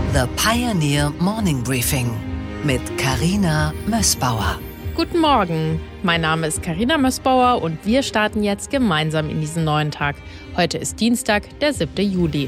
The Pioneer Morning Briefing mit Carina Mössbauer. Guten Morgen, mein Name ist Carina Mössbauer und wir starten jetzt gemeinsam in diesen neuen Tag. Heute ist Dienstag, der 7. Juli.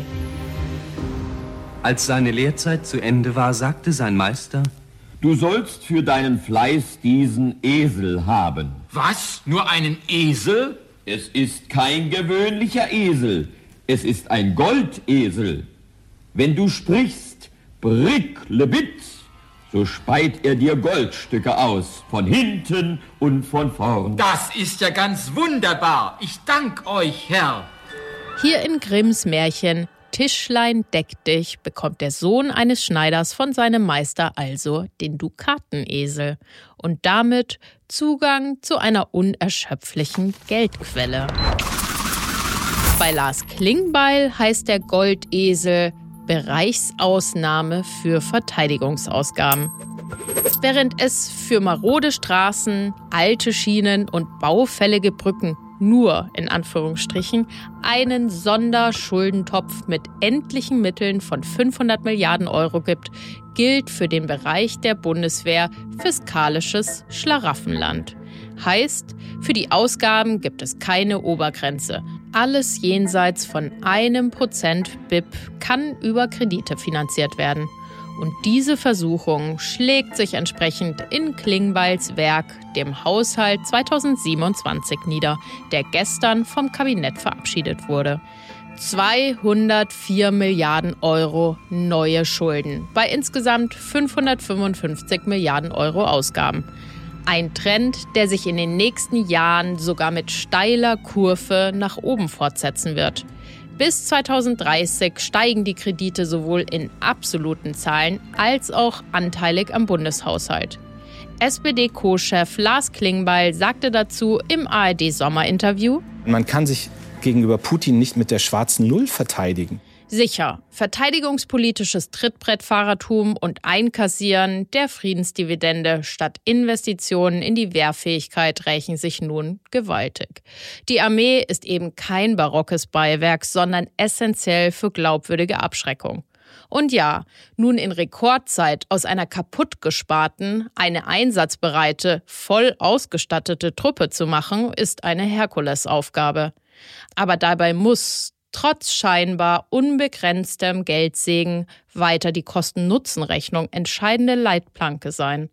Als seine Lehrzeit zu Ende war, sagte sein Meister: Du sollst für deinen Fleiß diesen Esel haben. Was? Nur einen Esel? Es ist kein gewöhnlicher Esel. Es ist ein Goldesel. Wenn du sprichst, Brick-le-Bit, so speit er dir Goldstücke aus, von hinten und von vorn. Das ist ja ganz wunderbar. Ich dank euch, Herr. Hier in Grimms Märchen Tischlein deck dich bekommt der Sohn eines Schneiders von seinem Meister also den Dukatenesel und damit Zugang zu einer unerschöpflichen Geldquelle. Bei Lars Klingbeil heißt der Goldesel Bereichsausnahme für Verteidigungsausgaben. Während es für marode Straßen, alte Schienen und baufällige Brücken nur, in Anführungsstrichen, einen Sonderschuldentopf mit endlichen Mitteln von 500 Milliarden Euro gibt, gilt für den Bereich der Bundeswehr fiskalisches Schlaraffenland. Heißt, für die Ausgaben gibt es keine Obergrenze. Alles jenseits von 1% BIP kann über Kredite finanziert werden. Und diese Versuchung schlägt sich entsprechend in Klingbeils Werk, dem Haushalt 2027, nieder, der gestern vom Kabinett verabschiedet wurde. 204 Milliarden Euro neue Schulden bei insgesamt 555 Milliarden Euro Ausgaben. Ein Trend, der sich in den nächsten Jahren sogar mit steiler Kurve nach oben fortsetzen wird. Bis 2030 steigen die Kredite sowohl in absoluten Zahlen als auch anteilig am Bundeshaushalt. SPD-Co-Chef Lars Klingbeil sagte dazu im ARD-Sommerinterview: Man kann sich gegenüber Putin nicht mit der schwarzen Null verteidigen. Sicher, verteidigungspolitisches Trittbrettfahrertum und Einkassieren der Friedensdividende statt Investitionen in die Wehrfähigkeit rächen sich nun gewaltig. Die Armee ist eben kein barockes Beiwerk, sondern essentiell für glaubwürdige Abschreckung. Und ja, nun in Rekordzeit aus einer kaputtgesparten, eine einsatzbereite, voll ausgestattete Truppe zu machen, ist eine Herkulesaufgabe. Aber dabei muss trotz scheinbar unbegrenztem Geldsegen weiter die Kosten-Nutzen-Rechnung entscheidende Leitplanke sein.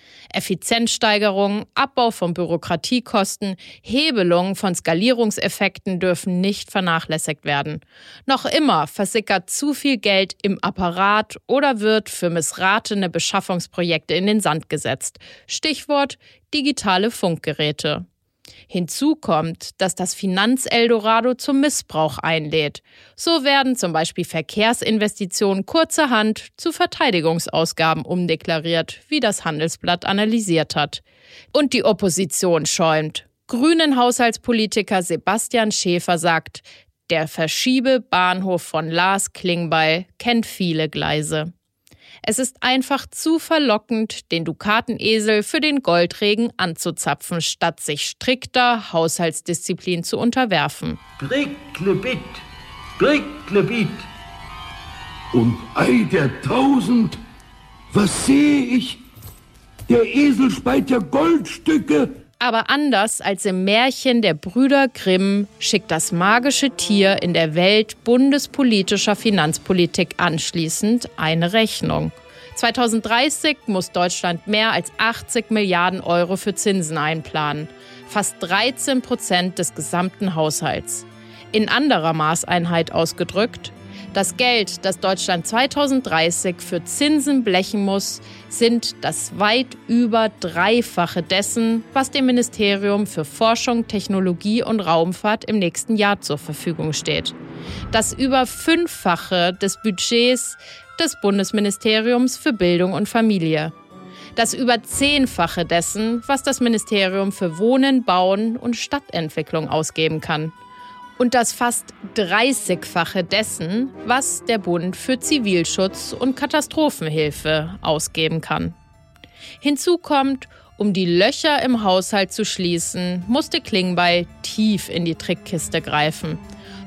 Effizienzsteigerung, Abbau von Bürokratiekosten, Hebelung von Skalierungseffekten dürfen nicht vernachlässigt werden. Noch immer versickert zu viel Geld im Apparat oder wird für missratene Beschaffungsprojekte in den Sand gesetzt. Stichwort digitale Funkgeräte. Hinzu kommt, dass das Finanz-Eldorado zum Missbrauch einlädt. So werden zum Beispiel Verkehrsinvestitionen kurzerhand zu Verteidigungsausgaben umdeklariert, wie das Handelsblatt analysiert hat. Und die Opposition schäumt. Grünen-Haushaltspolitiker Sebastian Schäfer sagt, der Verschiebebahnhof von Lars Klingbeil kennt viele Gleise. Es ist einfach zu verlockend, den Dukatenesel für den Goldregen anzuzapfen, statt sich strikter Haushaltsdisziplin zu unterwerfen. Brick-le-Bit, Brick-le-Bit. Und Ei der Tausend, was sehe ich? Der Esel speit ja Goldstücke. Aber anders als im Märchen der Brüder Grimm schickt das magische Tier in der Welt bundespolitischer Finanzpolitik anschließend eine Rechnung. 2030 muss Deutschland mehr als 80 Milliarden Euro für Zinsen einplanen. Fast 13% des gesamten Haushalts. In anderer Maßeinheit ausgedrückt: Das Geld, das Deutschland 2030 für Zinsen blechen muss, sind das weit über Dreifache dessen, was dem Ministerium für Forschung, Technologie und Raumfahrt im nächsten Jahr zur Verfügung steht. Das über Fünffache des Budgets des Bundesministeriums für Bildung und Familie. Das über Zehnfache dessen, was das Ministerium für Wohnen, Bauen und Stadtentwicklung ausgeben kann. Und das fast 30-fache dessen, was der Bund für Zivilschutz und Katastrophenhilfe ausgeben kann. Hinzu kommt, um die Löcher im Haushalt zu schließen, musste Klingbeil tief in die Trickkiste greifen.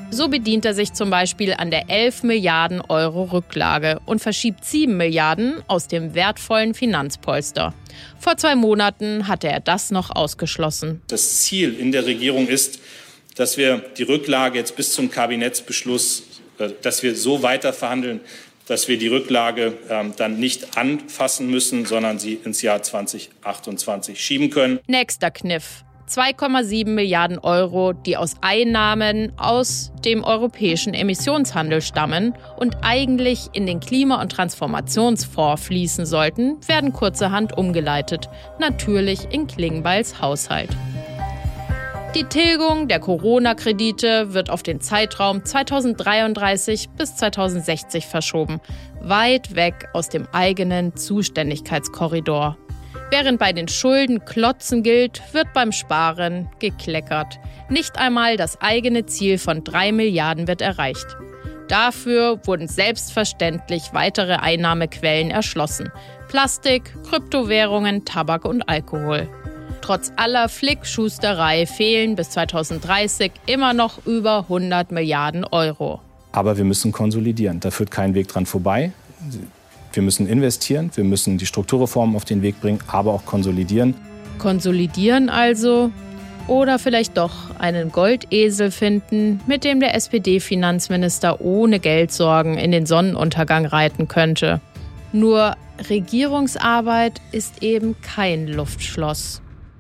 So bedient er sich zum Beispiel an der 11 Milliarden Euro Rücklage und verschiebt 7 Milliarden aus dem wertvollen Finanzpolster. Vor 2 Monaten hatte er das noch ausgeschlossen. Das Ziel in der Regierung ist, dass wir die Rücklage jetzt bis zum Kabinettsbeschluss, dass wir so weiter verhandeln, dass wir die Rücklage dann nicht anfassen müssen, sondern sie ins Jahr 2028 schieben können. Nächster Kniff. 2,7 Milliarden Euro, die aus Einnahmen aus dem europäischen Emissionshandel stammen und eigentlich in den Klima- und Transformationsfonds fließen sollten, werden kurzerhand umgeleitet. Natürlich in Klingbeils Haushalt. Die Tilgung der Corona-Kredite wird auf den Zeitraum 2033 bis 2060 verschoben, weit weg aus dem eigenen Zuständigkeitskorridor. Während bei den Schulden Klotzen gilt, wird beim Sparen gekleckert. Nicht einmal das eigene Ziel von 3 Milliarden wird erreicht. Dafür wurden selbstverständlich weitere Einnahmequellen erschlossen. Plastik, Kryptowährungen, Tabak und Alkohol. Trotz aller Flickschusterei fehlen bis 2030 immer noch über 100 Milliarden Euro. Aber wir müssen konsolidieren. Da führt kein Weg dran vorbei. Wir müssen investieren, wir müssen die Strukturreformen auf den Weg bringen, aber auch konsolidieren. Konsolidieren also? Oder vielleicht doch einen Goldesel finden, mit dem der SPD-Finanzminister ohne Geldsorgen in den Sonnenuntergang reiten könnte. Nur Regierungsarbeit ist eben kein Luftschloss.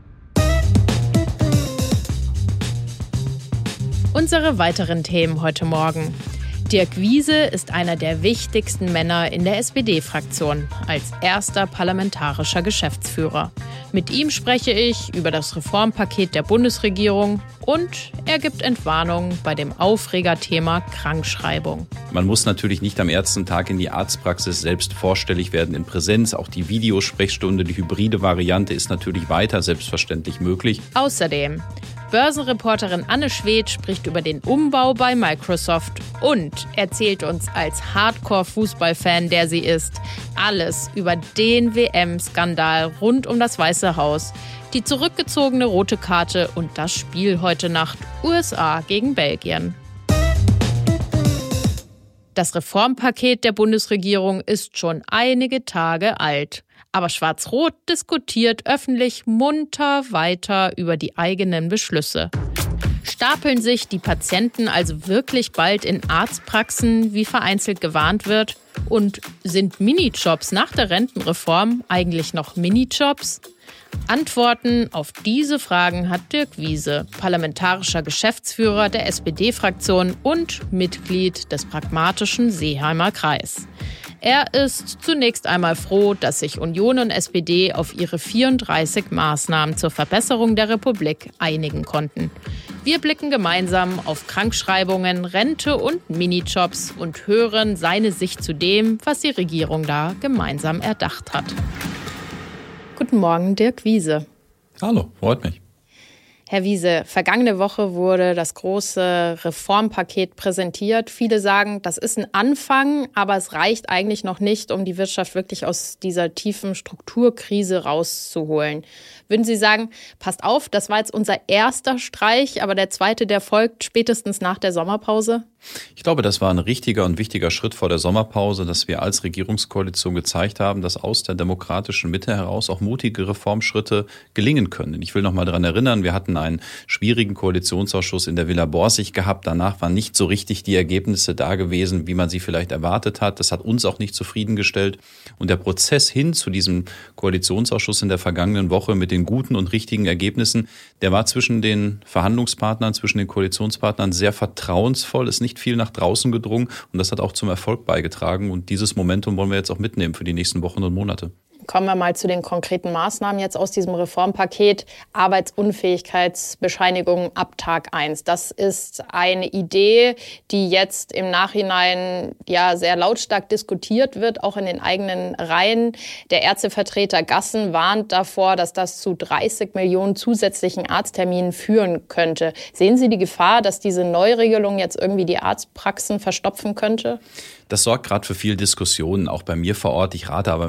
Unsere weiteren Themen heute Morgen. Dirk Wiese ist einer der wichtigsten Männer in der SPD-Fraktion als erster parlamentarischer Geschäftsführer. Mit ihm spreche ich über das Reformpaket der Bundesregierung und er gibt Entwarnung bei dem Aufregerthema Krankschreibung. Man muss natürlich nicht am ersten Tag in die Arztpraxis selbst vorstellig werden in Präsenz. Auch die Videosprechstunde, die hybride Variante ist natürlich weiter selbstverständlich möglich. Außerdem Börsenreporterin Anne Schwedt spricht über den Umbau bei Microsoft und erzählt uns als Hardcore-Fußballfan, der sie ist, alles über den WM-Skandal rund um das Weiße Haus, die zurückgezogene rote Karte und das Spiel heute Nacht USA gegen Belgien. Das Reformpaket der Bundesregierung ist schon einige Tage alt. Aber Schwarz-Rot diskutiert öffentlich munter weiter über die eigenen Beschlüsse. Stapeln sich die Patienten also wirklich bald in Arztpraxen, wie vereinzelt gewarnt wird? Und sind Minijobs nach der Rentenreform eigentlich noch Minijobs? Antworten auf diese Fragen hat Dirk Wiese, parlamentarischer Geschäftsführer der SPD-Fraktion und Mitglied des pragmatischen Seeheimer Kreis. Er ist zunächst einmal froh, dass sich Union und SPD auf ihre 34 Maßnahmen zur Verbesserung der Republik einigen konnten. Wir blicken gemeinsam auf Krankschreibungen, Rente und Minijobs und hören seine Sicht zu dem, was die Regierung da gemeinsam erdacht hat. Guten Morgen, Dirk Wiese. Hallo, freut mich. Herr Wiese, vergangene Woche wurde das große Reformpaket präsentiert. Viele sagen, das ist ein Anfang, aber es reicht eigentlich noch nicht, um die Wirtschaft wirklich aus dieser tiefen Strukturkrise rauszuholen. Würden Sie sagen, passt auf, das war jetzt unser erster Streich, aber der zweite, der folgt spätestens nach der Sommerpause? Ich glaube, das war ein richtiger und wichtiger Schritt vor der Sommerpause, dass wir als Regierungskoalition gezeigt haben, dass aus der demokratischen Mitte heraus auch mutige Reformschritte gelingen können. Ich will noch mal daran erinnern, wir hatten einen schwierigen Koalitionsausschuss in der Villa Borsig gehabt. Danach waren nicht so richtig die Ergebnisse da gewesen, wie man sie vielleicht erwartet hat. Das hat uns auch nicht zufriedengestellt. Und der Prozess hin zu diesem Koalitionsausschuss in der vergangenen Woche mit den guten und richtigen Ergebnissen, der war zwischen den Verhandlungspartnern, zwischen den Koalitionspartnern sehr vertrauensvoll, ist nicht viel nach draußen gedrungen und das hat auch zum Erfolg beigetragen. Und dieses Momentum wollen wir jetzt auch mitnehmen für die nächsten Wochen und Monate. Kommen wir mal zu den konkreten Maßnahmen jetzt aus diesem Reformpaket. Arbeitsunfähigkeitsbescheinigung ab Tag 1. Das ist eine Idee, die jetzt im Nachhinein ja sehr lautstark diskutiert wird, auch in den eigenen Reihen. Der Ärztevertreter Gassen warnt davor, dass das zu 30 Millionen zusätzlichen Arztterminen führen könnte. Sehen Sie die Gefahr, dass diese Neuregelung jetzt irgendwie die Arztpraxen verstopfen könnte? Das sorgt gerade für viel Diskussionen, auch bei mir vor Ort. Ich rate aber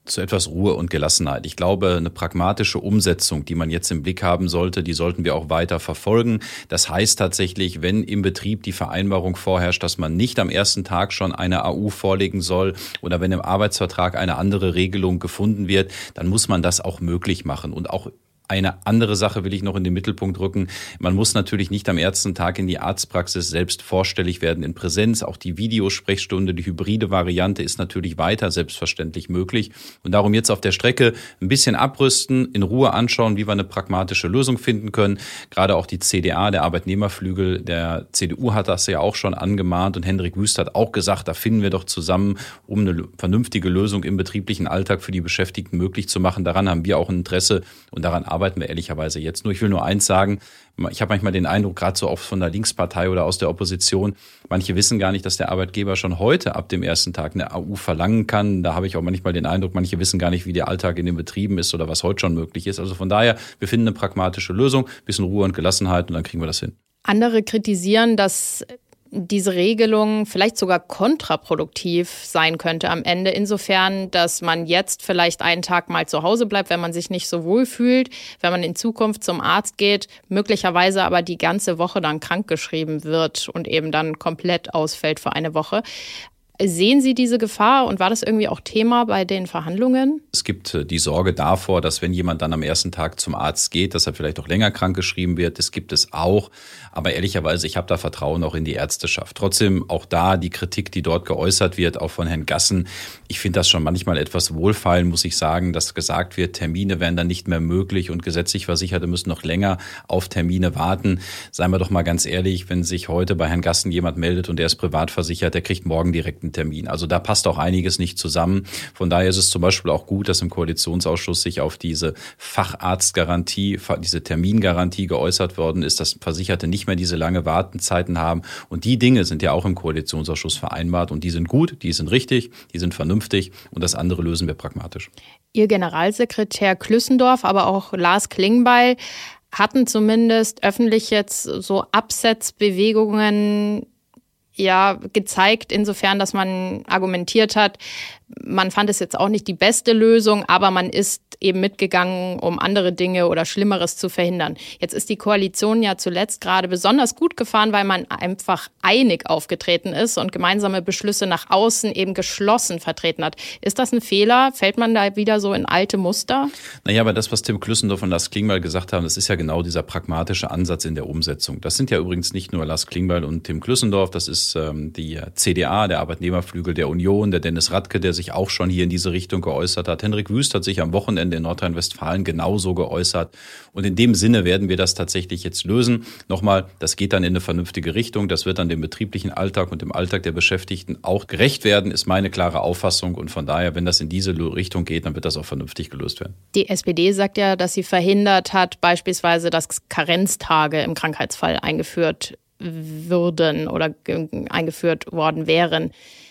Zu etwas Ruhe und Gelassenheit. Ich glaube, eine pragmatische Umsetzung, die man jetzt im Blick haben sollte, die sollten wir auch weiter verfolgen. Das heißt tatsächlich, wenn im Betrieb die Vereinbarung vorherrscht, dass man nicht am ersten Tag schon eine AU vorlegen soll oder wenn im Arbeitsvertrag eine andere Regelung gefunden wird, dann muss man das auch möglich machen. Und auch eine andere Sache will ich noch in den Mittelpunkt rücken. Man muss natürlich nicht am ersten Tag in die Arztpraxis selbst vorstellig werden in Präsenz. Auch die Videosprechstunde, die hybride Variante ist natürlich weiter selbstverständlich möglich. Und darum jetzt auf der Strecke ein bisschen abrüsten, in Ruhe anschauen, wie wir eine pragmatische Lösung finden können. Gerade auch die CDA, der Arbeitnehmerflügel der CDU, hat das ja auch schon angemahnt. Und Hendrik Wüst hat auch gesagt, da finden wir doch zusammen, um eine vernünftige Lösung im betrieblichen Alltag für die Beschäftigten möglich zu machen. Daran haben wir auch ein Interesse und daran arbeiten wir ehrlicherweise jetzt. Nur ich will nur eins sagen, ich habe manchmal den Eindruck, gerade so oft von der Linkspartei oder aus der Opposition, manche wissen gar nicht, dass der Arbeitgeber schon heute ab dem ersten Tag eine AU verlangen kann. Da habe ich auch manchmal den Eindruck, manche wissen gar nicht, wie der Alltag in den Betrieben ist oder was heute schon möglich ist. Also von daher, wir finden eine pragmatische Lösung, ein bisschen Ruhe und Gelassenheit und dann kriegen wir das hin. Andere kritisieren, dass diese Regelung vielleicht sogar kontraproduktiv sein könnte am Ende. Insofern, dass man jetzt vielleicht einen Tag mal zu Hause bleibt, wenn man sich nicht so wohl fühlt, wenn man in Zukunft zum Arzt geht, möglicherweise aber die ganze Woche dann krankgeschrieben wird und eben dann komplett ausfällt für eine Woche. Sehen Sie diese Gefahr und war das irgendwie auch Thema bei den Verhandlungen? Es gibt die Sorge davor, dass wenn jemand dann am ersten Tag zum Arzt geht, dass er vielleicht auch länger krankgeschrieben wird. Das gibt es auch. Aber ehrlicherweise, ich habe da Vertrauen auch in die Ärzteschaft. Trotzdem auch da die Kritik, die dort geäußert wird, auch von Herrn Gassen. Ich finde das schon manchmal etwas wohlfeilend, muss ich sagen, dass gesagt wird, Termine wären dann nicht mehr möglich und gesetzlich Versicherte müssen noch länger auf Termine warten. Seien wir doch mal ganz ehrlich, wenn sich heute bei Herrn Gassen jemand meldet und der ist privat versichert, der kriegt morgen direkt einen Termin. Also da passt auch einiges nicht zusammen. Von daher ist es zum Beispiel auch gut, dass im Koalitionsausschuss sich auf diese Facharztgarantie, diese Termingarantie geäußert worden ist, dass Versicherte nicht mehr diese lange Wartezeiten haben. Und die Dinge sind ja auch im Koalitionsausschuss vereinbart und die sind gut, die sind richtig, die sind vernünftig und das andere lösen wir pragmatisch. Ihr Generalsekretär Klüssendorf, aber auch Lars Klingbeil hatten zumindest öffentlich jetzt so Absetzbewegungen gezeigt, insofern, dass man argumentiert hat, man fand es jetzt auch nicht die beste Lösung, aber man ist eben mitgegangen, um andere Dinge oder Schlimmeres zu verhindern. Jetzt ist die Koalition ja zuletzt gerade besonders gut gefahren, weil man einfach einig aufgetreten ist und gemeinsame Beschlüsse nach außen eben geschlossen vertreten hat. Ist das ein Fehler? Fällt man da wieder so in alte Muster? Naja, aber das, was Tim Klüssendorf und Lars Klingbeil gesagt haben, das ist ja genau dieser pragmatische Ansatz in der Umsetzung. Das sind ja übrigens nicht nur Lars Klingbeil und Tim Klüssendorf, das ist die CDA, der Arbeitnehmerflügel der Union, der Dennis Radke, der sich auch schon hier in diese Richtung geäußert hat. Hendrik Wüst hat sich am Wochenende in Nordrhein-Westfalen genauso geäußert. Und in dem Sinne werden wir das tatsächlich jetzt lösen. Nochmal, das geht dann in eine vernünftige Richtung. Das wird dann dem betrieblichen Alltag und dem Alltag der Beschäftigten auch gerecht werden, ist meine klare Auffassung. Und von daher, wenn das in diese Richtung geht, dann wird das auch vernünftig gelöst werden. Die SPD sagt ja, dass sie verhindert hat, beispielsweise, dass Karenztage im Krankheitsfall eingeführt würden oder eingeführt worden wären.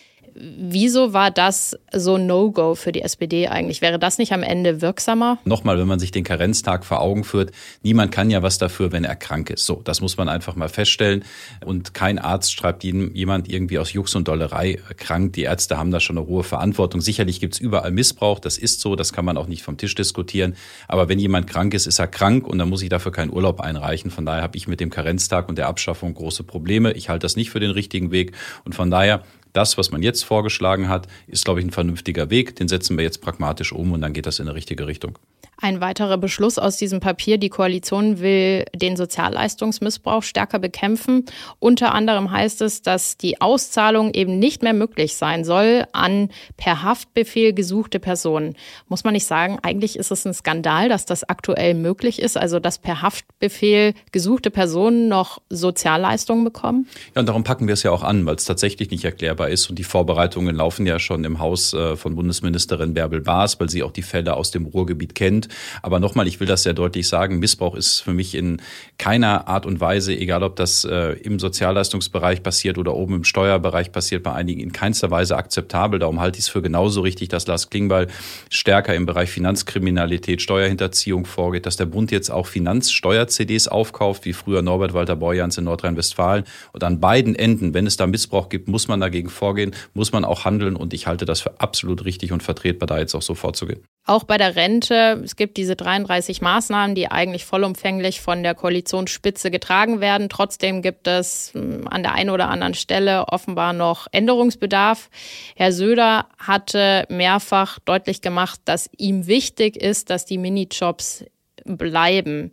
Wieso war das so No-Go für die SPD eigentlich? Wäre das nicht am Ende wirksamer? Nochmal, wenn man sich den Karenztag vor Augen führt, niemand kann ja was dafür, wenn er krank ist. So, das muss man einfach mal feststellen. Und kein Arzt schreibt jemand irgendwie aus Jux und Dollerei krank. Die Ärzte haben da schon eine hohe Verantwortung. Sicherlich gibt es überall Missbrauch, das ist so, das kann man auch nicht vom Tisch diskutieren. Aber wenn jemand krank ist, ist er krank und dann muss ich dafür keinen Urlaub einreichen. Von daher habe ich mit dem Karenztag und der Abschaffung große Probleme. Ich halte das nicht für den richtigen Weg und von daher das, was man jetzt vorgeschlagen hat, ist, glaube ich, ein vernünftiger Weg. Den setzen wir jetzt pragmatisch um und dann geht das in eine richtige Richtung. Ein weiterer Beschluss aus diesem Papier. Die Koalition will den Sozialleistungsmissbrauch stärker bekämpfen. Unter anderem heißt es, dass die Auszahlung eben nicht mehr möglich sein soll an per Haftbefehl gesuchte Personen. Muss man nicht sagen, eigentlich ist es ein Skandal, dass das aktuell möglich ist, also dass per Haftbefehl gesuchte Personen noch Sozialleistungen bekommen? Ja, und darum packen wir es ja auch an, weil es tatsächlich nicht erklärbar ist. Und die Vorbereitungen laufen ja schon im Haus von Bundesministerin Bärbel Baas, weil sie auch die Fälle aus dem Ruhrgebiet kennt. Aber nochmal, ich will das sehr deutlich sagen, Missbrauch ist für mich in keiner Art und Weise, egal ob das im Sozialleistungsbereich passiert oder oben im Steuerbereich passiert, bei einigen in keinster Weise akzeptabel. Darum halte ich es für genauso richtig, dass Lars Klingbeil stärker im Bereich Finanzkriminalität, Steuerhinterziehung vorgeht, dass der Bund jetzt auch Finanzsteuer-CDs aufkauft, wie früher Norbert Walter Borjans in Nordrhein-Westfalen. Und an beiden Enden, wenn es da Missbrauch gibt, muss man dagegen vorgehen, muss man auch handeln und ich halte das für absolut richtig und vertretbar, da jetzt auch so vorzugehen. Auch bei der Rente, es gibt diese 33 Maßnahmen, die eigentlich vollumfänglich von der Koalitionsspitze getragen werden. Trotzdem gibt es an der einen oder anderen Stelle offenbar noch Änderungsbedarf. Herr Söder hatte mehrfach deutlich gemacht, dass ihm wichtig ist, dass die Minijobs bleiben.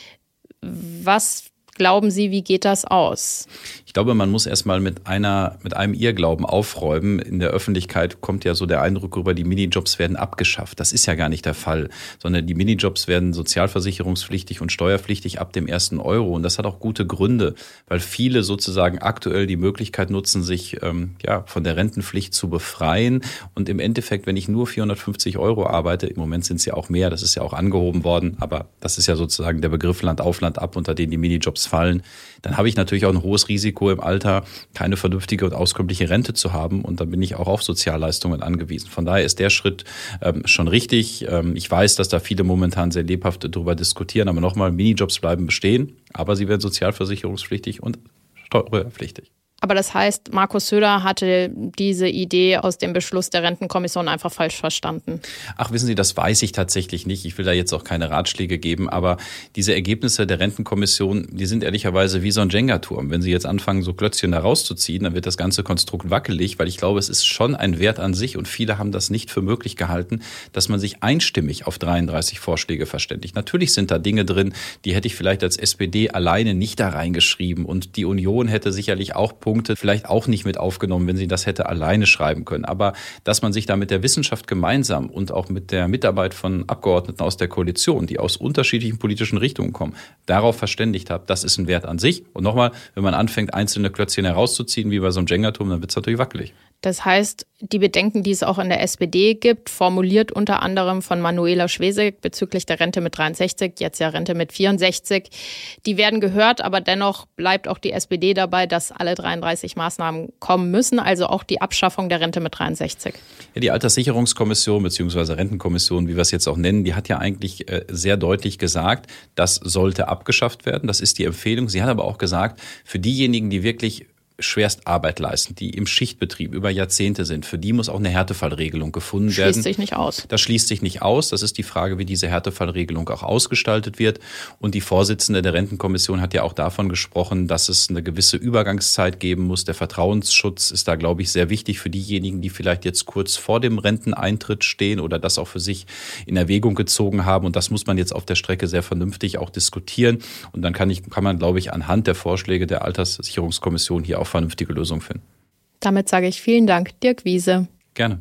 Was glauben Sie, wie geht das aus? Ich glaube, man muss erstmal mit einem Irrglauben aufräumen. In der Öffentlichkeit kommt ja so der Eindruck rüber, die Minijobs werden abgeschafft. Das ist ja gar nicht der Fall, sondern die Minijobs werden sozialversicherungspflichtig und steuerpflichtig ab dem ersten Euro. Und das hat auch gute Gründe, weil viele sozusagen aktuell die Möglichkeit nutzen, sich von der Rentenpflicht zu befreien. Und im Endeffekt, wenn ich nur 450 Euro arbeite, im Moment sind es ja auch mehr, das ist ja auch angehoben worden, aber das ist ja sozusagen der Begriff Land auf Land ab, unter den die Minijobs fallen, dann habe ich natürlich auch ein hohes Risiko im Alter, keine vernünftige und auskömmliche Rente zu haben und dann bin ich auch auf Sozialleistungen angewiesen. Von daher ist der Schritt schon richtig. Ich weiß, dass da viele momentan sehr lebhaft darüber diskutieren, aber nochmal, Minijobs bleiben bestehen, aber sie werden sozialversicherungspflichtig und steuerpflichtig. Aber das heißt, Markus Söder hatte diese Idee aus dem Beschluss der Rentenkommission einfach falsch verstanden. Ach, wissen Sie, das weiß ich tatsächlich nicht. Ich will da jetzt auch keine Ratschläge geben, aber diese Ergebnisse der Rentenkommission, die sind ehrlicherweise wie so ein Jenga-Turm. Wenn Sie jetzt anfangen, so Klötzchen da rauszuziehen, dann wird das ganze Konstrukt wackelig, weil ich glaube, es ist schon ein Wert an sich und viele haben das nicht für möglich gehalten, dass man sich einstimmig auf 33 Vorschläge verständigt. Natürlich sind da Dinge drin, die hätte ich vielleicht als SPD alleine nicht da reingeschrieben und die Union hätte sicherlich auch Punkte vielleicht auch nicht mit aufgenommen, wenn sie das hätte alleine schreiben können. Aber dass man sich da mit der Wissenschaft gemeinsam und auch mit der Mitarbeit von Abgeordneten aus der Koalition, die aus unterschiedlichen politischen Richtungen kommen, darauf verständigt hat, das ist ein Wert an sich. Und nochmal, wenn man anfängt, einzelne Klötzchen herauszuziehen, wie bei so einem Jenga-Turm, dann wird es natürlich wackelig. Das heißt, die Bedenken, die es auch in der SPD gibt, formuliert unter anderem von Manuela Schwesig bezüglich der Rente mit 63, jetzt ja Rente mit 64, die werden gehört, aber dennoch bleibt auch die SPD dabei, dass alle 33 Maßnahmen kommen müssen, also auch die Abschaffung der Rente mit 63. Ja, die Alterssicherungskommission bzw. Rentenkommission, wie wir es jetzt auch nennen, die hat ja eigentlich sehr deutlich gesagt, das sollte abgeschafft werden, das ist die Empfehlung. Sie hat aber auch gesagt, für diejenigen, die wirklich Schwerstarbeit leisten, die im Schichtbetrieb über Jahrzehnte sind, für die muss auch eine Härtefallregelung gefunden werden. Schließt sich nicht aus. Das schließt sich nicht aus. Das ist die Frage, wie diese Härtefallregelung auch ausgestaltet wird. Und die Vorsitzende der Rentenkommission hat ja auch davon gesprochen, dass es eine gewisse Übergangszeit geben muss. Der Vertrauensschutz ist da, glaube ich, sehr wichtig für diejenigen, die vielleicht jetzt kurz vor dem Renteneintritt stehen oder das auch für sich in Erwägung gezogen haben. Und das muss man jetzt auf der Strecke sehr vernünftig auch diskutieren. Und dann kann man, glaube ich, anhand der Vorschläge der Alterssicherungskommission hier auch vernünftige Lösung finden. Damit sage ich vielen Dank, Dirk Wiese. Gerne.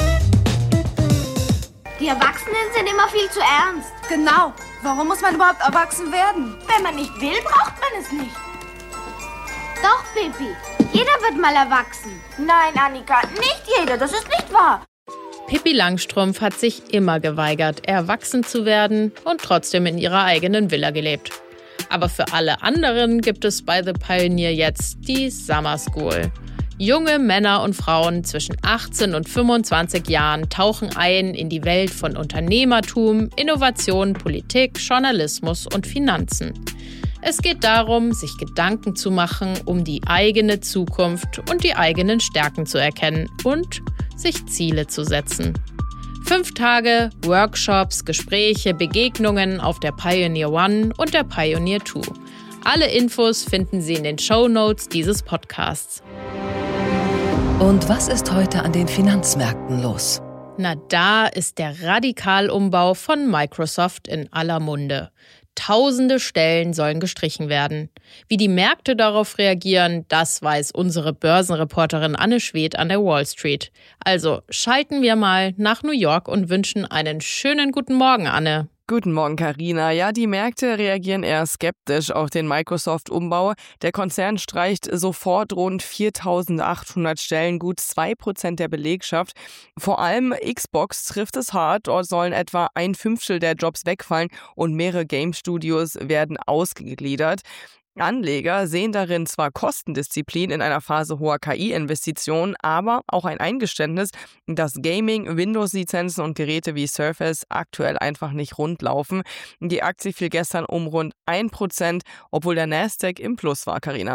Die Erwachsenen sind immer viel zu ernst. Genau. Warum muss man überhaupt erwachsen werden? Wenn man nicht will, braucht man es nicht. Doch, Pippi. Jeder wird mal erwachsen. Nein, Annika, nicht jeder. Das ist nicht wahr. Pippi Langstrumpf hat sich immer geweigert, erwachsen zu werden und trotzdem in ihrer eigenen Villa gelebt. Aber für alle anderen gibt es bei The Pioneer jetzt die Summer School. Junge Männer und Frauen zwischen 18 und 25 Jahren tauchen ein in die Welt von Unternehmertum, Innovation, Politik, Journalismus und Finanzen. Es geht darum, sich Gedanken zu machen, um die eigene Zukunft und die eigenen Stärken zu erkennen und sich Ziele zu setzen. 5 Tage, Workshops, Gespräche, Begegnungen auf der Pioneer One und der Pioneer 2. Alle Infos finden Sie in den Shownotes dieses Podcasts. Und was ist heute an den Finanzmärkten los? Na, da ist der Radikalumbau von Microsoft in aller Munde. Tausende Stellen sollen gestrichen werden. Wie die Märkte darauf reagieren, das weiß unsere Börsenreporterin Anne Schwedt an der Wall Street. Also schalten wir mal nach New York und wünschen einen schönen guten Morgen, Anne. Guten Morgen, Carina. Ja, die Märkte reagieren eher skeptisch auf den Microsoft-Umbau. Der Konzern streicht sofort rund 4.800 Stellen, gut 2% der Belegschaft. Vor allem Xbox trifft es hart. Dort sollen etwa 1/5 der Jobs wegfallen und mehrere Game-Studios werden ausgegliedert. Anleger sehen darin zwar Kostendisziplin in einer Phase hoher KI-Investitionen, aber auch ein Eingeständnis, dass Gaming, Windows-Lizenzen und Geräte wie Surface aktuell einfach nicht rund laufen. Die Aktie fiel gestern um rund 1%, obwohl der Nasdaq im Plus war, Carina.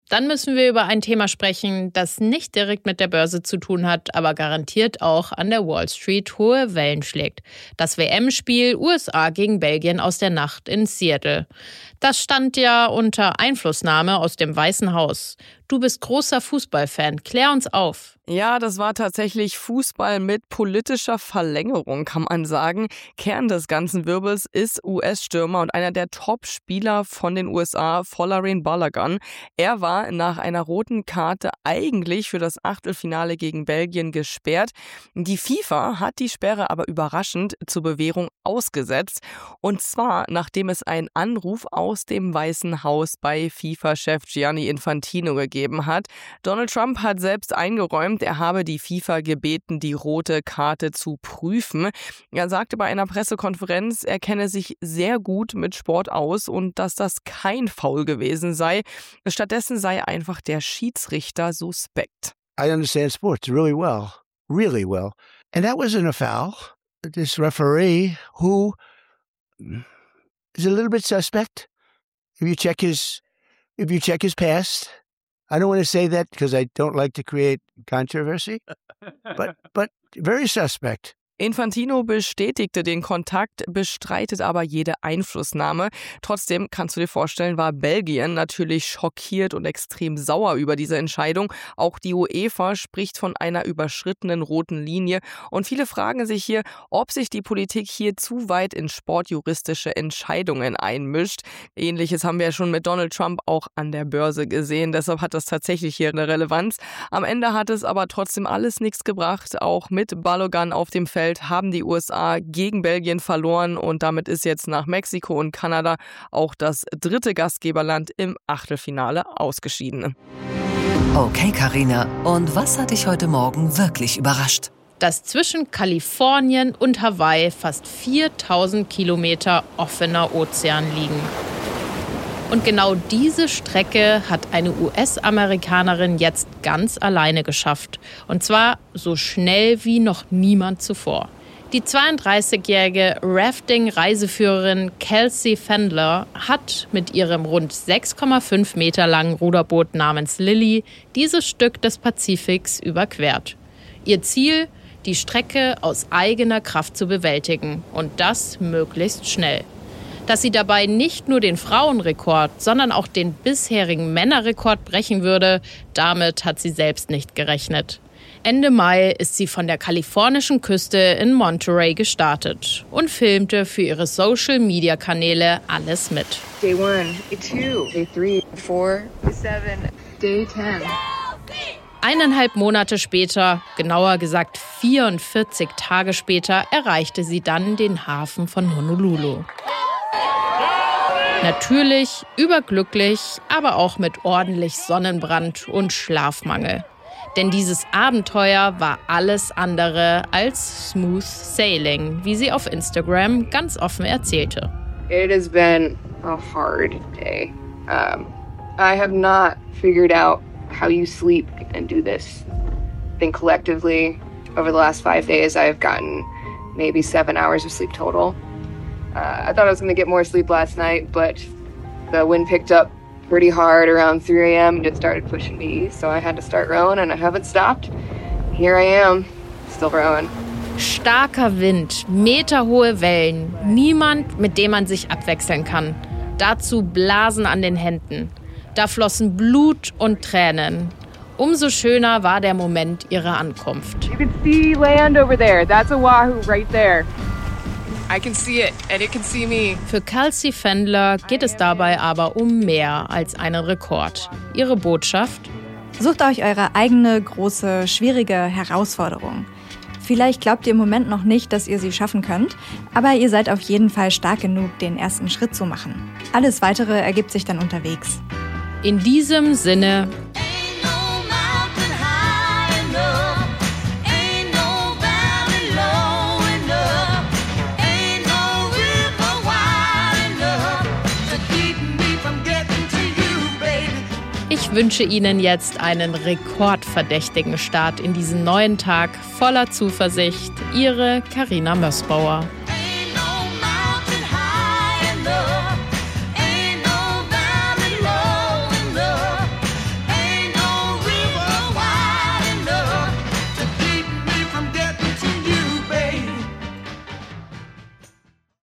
Dann müssen wir über ein Thema sprechen, das nicht direkt mit der Börse zu tun hat, aber garantiert auch an der Wall Street hohe Wellen schlägt. Das WM-Spiel USA gegen Belgien aus der Nacht in Seattle. Das stand ja unter Einflussnahme aus dem Weißen Haus. Du bist großer Fußballfan. Klär uns auf. Ja, das war tatsächlich Fußball mit politischer Verlängerung, kann man sagen. Kern des ganzen Wirbels ist US-Stürmer und einer der Top-Spieler von den USA, Folarin Balogun. Er war nach einer roten Karte eigentlich für das Achtelfinale gegen Belgien gesperrt. Die FIFA hat die Sperre aber überraschend zur Bewährung ausgesetzt. Und zwar, nachdem es einen Anruf aus dem Weißen Haus bei FIFA-Chef Gianni Infantino gegeben hat. Donald Trump hat selbst eingeräumt, er habe die FIFA gebeten, die rote Karte zu prüfen. Er sagte bei einer Pressekonferenz, er kenne sich sehr gut mit Sport aus und dass das kein Foul gewesen sei. Stattdessen sei einfach der Schiedsrichter suspekt. I understand sports really well. And that wasn't a foul. This referee who is a little bit suspect. If you check his past, I don't want to say that because I don't like to create controversy, but very suspect. Infantino bestätigte den Kontakt, bestreitet aber jede Einflussnahme. Trotzdem kannst du dir vorstellen, war Belgien natürlich schockiert und extrem sauer über diese Entscheidung. Auch die UEFA spricht von einer überschrittenen roten Linie. Und viele fragen sich hier, ob sich die Politik hier zu weit in sportjuristische Entscheidungen einmischt. Ähnliches haben wir ja schon mit Donald Trump auch an der Börse gesehen. Deshalb hat das tatsächlich hier eine Relevanz. Am Ende hat es aber trotzdem alles nichts gebracht. Auch mit Balogun auf dem Feld haben die USA gegen Belgien verloren und damit ist jetzt nach Mexiko und Kanada auch das dritte Gastgeberland im Achtelfinale ausgeschieden. Okay, Carina, und was hat dich heute Morgen wirklich überrascht? Dass zwischen Kalifornien und Hawaii fast 4000 Kilometer offener Ozean liegen. Und genau diese Strecke hat eine US-Amerikanerin jetzt ganz alleine geschafft. Und zwar so schnell wie noch niemand zuvor. Die 32-jährige Rafting-Reiseführerin Kelsey Fendler hat mit ihrem rund 6,5 Meter langen Ruderboot namens Lily dieses Stück des Pazifiks überquert. Ihr Ziel, die Strecke aus eigener Kraft zu bewältigen. Und das möglichst schnell. Dass sie dabei nicht nur den Frauenrekord, sondern auch den bisherigen Männerrekord brechen würde, damit hat sie selbst nicht gerechnet. Ende Mai ist sie von der kalifornischen Küste in Monterey gestartet und filmte für ihre Social-Media-Kanäle alles mit. Day 1, Day 2, Day 3, 4, Day 7, Day 10. 1,5 Monate später, genauer gesagt 44 Tage später, erreichte sie dann den Hafen von Honolulu. Natürlich, überglücklich, aber auch mit ordentlich Sonnenbrand und Schlafmangel. Denn dieses Abenteuer war alles andere als smooth sailing, wie sie auf Instagram ganz offen erzählte. It has been a hard day. I have not figured out how you sleep and do this. I think collectively, over the last 5 days, I have gotten maybe 7 hours of sleep total. I thought I was going to get more sleep last night, but the wind picked up pretty hard around 3 a.m. and it started pushing me east, so I had to start rowing and I haven't stopped. Here I am, still rowing. Starker Wind, meterhohe Wellen, niemand, mit dem man sich abwechseln kann. Dazu Blasen an den Händen. Da flossen Blut und Tränen. Umso schöner war der Moment ihrer Ankunft. You can see land over there. That's Oahu right there. I can see it and it can see me. Für Kelsey Fendler geht es dabei aber um mehr als einen Rekord. Ihre Botschaft? Sucht euch eure eigene, große, schwierige Herausforderung. Vielleicht glaubt ihr im Moment noch nicht, dass ihr sie schaffen könnt, aber ihr seid auf jeden Fall stark genug, den ersten Schritt zu machen. Alles Weitere ergibt sich dann unterwegs. In diesem Sinne... Ich wünsche Ihnen jetzt einen rekordverdächtigen Start in diesen neuen Tag voller Zuversicht. Ihre Carina Mössbauer.